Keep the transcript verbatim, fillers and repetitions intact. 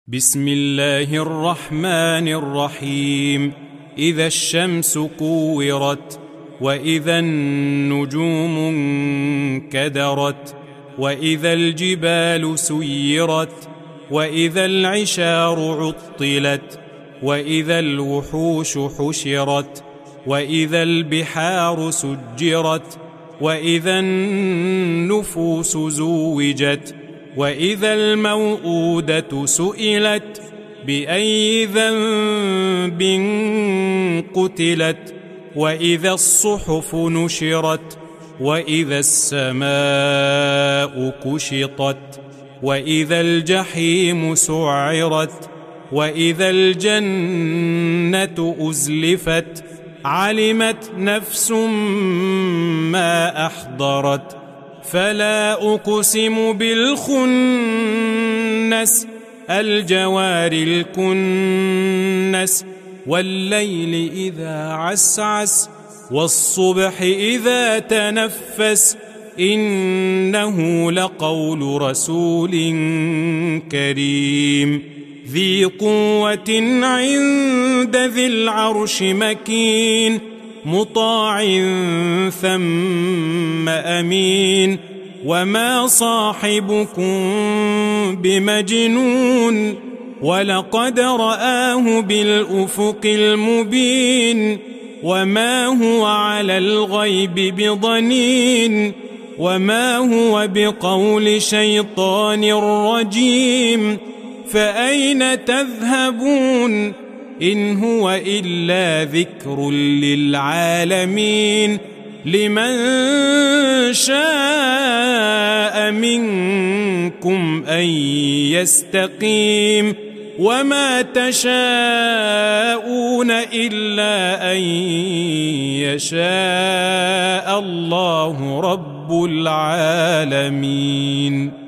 بسم الله الرحمن الرحيم. إذا الشمس كورت، وإذا النجوم انكدرت، وإذا الجبال سيرت، وإذا العشار عطلت، وإذا الوحوش حشرت، وإذا البحار سجرت، وإذا النفوس زوجت، وإذا الموءودة سئلت بأي ذنب قتلت، وإذا الصحف نشرت، وإذا السماء كشطت، وإذا الجحيم سعرت، وإذا الجنة أزلفت، علمت نفس ما أحضرت. فلا أقسم بالخنس، الجوار الكنس، والليل إذا عسعس، والصبح إذا تنفس، إنه لقول رسول كريم ذي قوة عند ذي العرش مكين، مطاع ثم أمين. وما صاحبكم بمجنون، ولقد رآه بالأفق المبين. وما هو على الغيب بضنين، وما هو بقول شيطان رجيم. فأين تذهبون؟ إن هو إلا ذكر للعالمين، لمن شاء منكم أن يستقيم. وما تشاءون إلا أن يشاء الله رب العالمين.